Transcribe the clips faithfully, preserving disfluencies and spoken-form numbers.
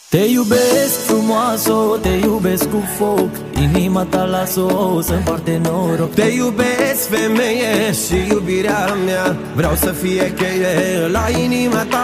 Te iubesc frumoasă, te iubesc cu foc, inima ta las-o să împarte noroc. Te iubesc, femeie, și iubirea mea vreau să fie cheie la inima ta.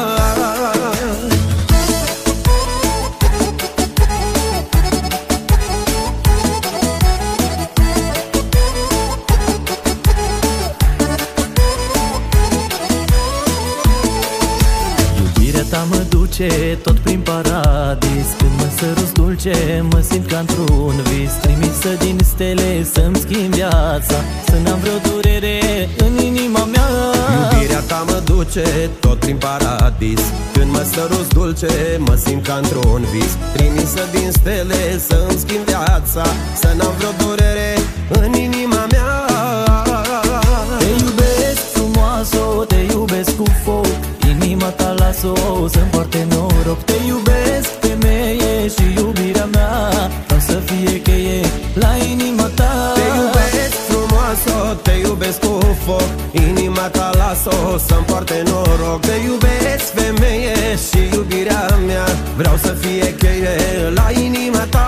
Iubirea ta mă duce tot prin paradis, când mă săruți dulce, mă simt ca într-un vis, trimisă din stele să-mi schimb viața, să n-am vreo durere în inima mea. Iubirea ta mă duce tot prin paradis, când mă săruți dulce, mă simt ca într-un vis, trimisă din stele să-mi schimb viața, să n-am vreo durere în inima mea. Te iubesc frumoasă, te iubesc cu foc, inima ta las-o să împarte noroc. Te iubesc, femeie, și iubirea mea vreau să fie cheie la inima ta. Te iubesc frumoasă, te iubesc cu foc, inima ta las-o să împarte noroc. Te iubesc, femeie, și iubirea mea vreau să fie cheie la inima ta.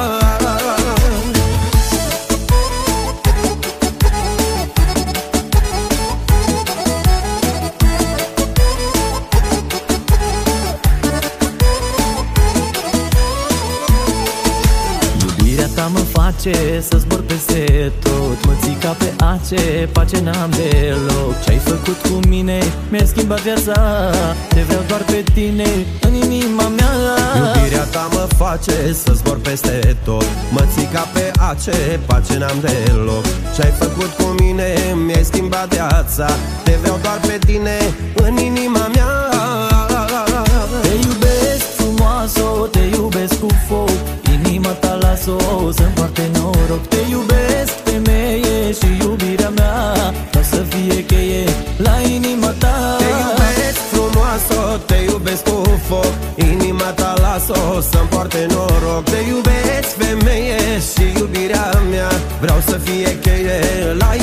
Ta mă face să zbor peste tot, mă ții ca pe ace, pace n-am deloc. Ce-ai făcut cu mine, mi-ai schimbat viața, te vreau doar pe tine în inima mea. Iubirea ta mă face să zbor peste tot, mă ții ca pe ace, pace n-am deloc. Ce-ai făcut cu mine, mi-ai schimbat viața, te vreau doar pe tine în inima mea. Te iubesc frumoasă, te iubesc cu foc, inima ta las-o să împarte noroc. Te iubesc, femeie, și iubirea mea vreau să fie cheie la inima ta. Te iubesc frumoasă, te iubesc cu foc, inima ta las-o să împarte noroc. Te iubesc, femeie, și iubirea mea vreau să fie cheie la